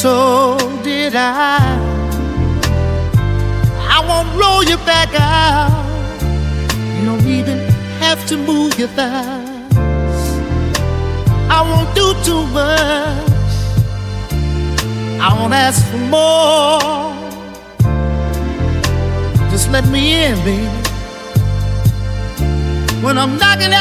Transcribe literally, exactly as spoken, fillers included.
so did I. I won't roll you back out. You don't even have to move your thighs. I won't do too much. I won't ask for more. Just let me in, baby. When I'm knocking